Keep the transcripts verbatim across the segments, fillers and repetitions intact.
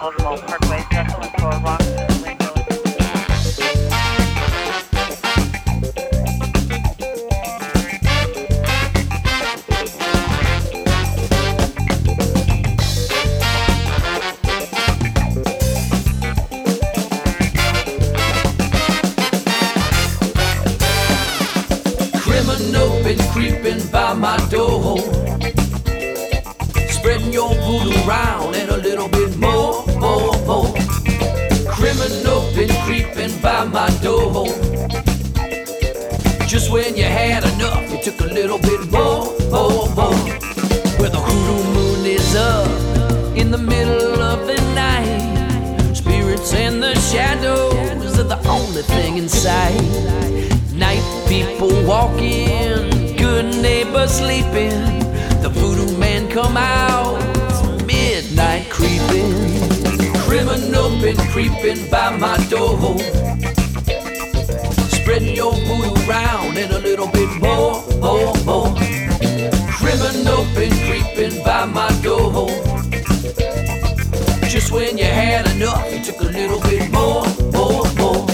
Baltimore Parkway, second floor, Rockford, window. Criminal been creeping by my door, spreading your voodoo around and a little bit more, more, more. Criminal been creeping by my door. Just when you had enough, you took a little bit more, more, more. Where the hoodoo moon is up in the middle of the night, spirits and the shadows are the only thing in sight. Night people walking, good neighbors sleeping. The voodoo man come out, midnight creeping. Criminal been creeping by my door, spreading your voodoo around and a little bit more, more, more. Criminal been creeping by my door. Just when you had enough, you took a little bit more, more, more.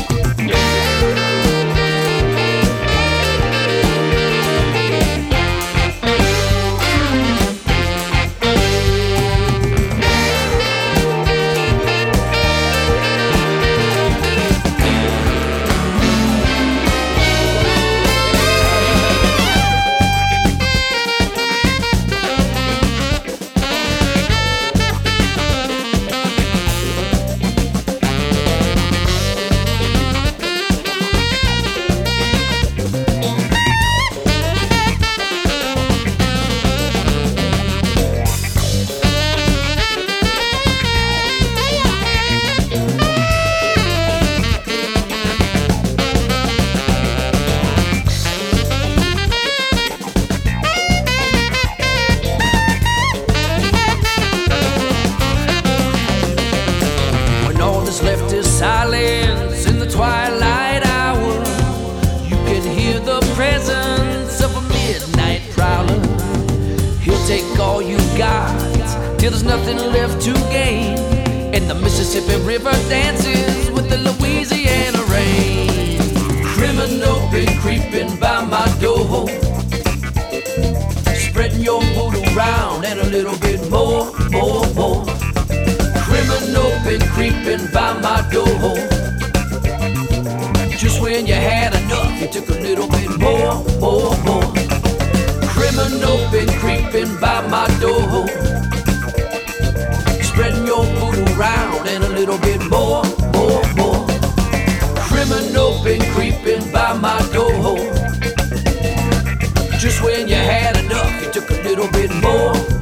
Left is silence in the twilight hour. You can hear the presence of a midnight prowler. He'll take all you got till there's nothing left to gain, and the Mississippi River dances with the Louisiana rain. Criminal been creeping by my door, spreading your voodoo around and a little bit more, more, more. Criminal been creeping by my door. Just when you had enough, you took a little bit more, more, more. Criminal been creeping by my door, spreading your voodoo around and a little bit more, more, more. Criminal been creeping by my door. Just when you had enough, you took a little bit more.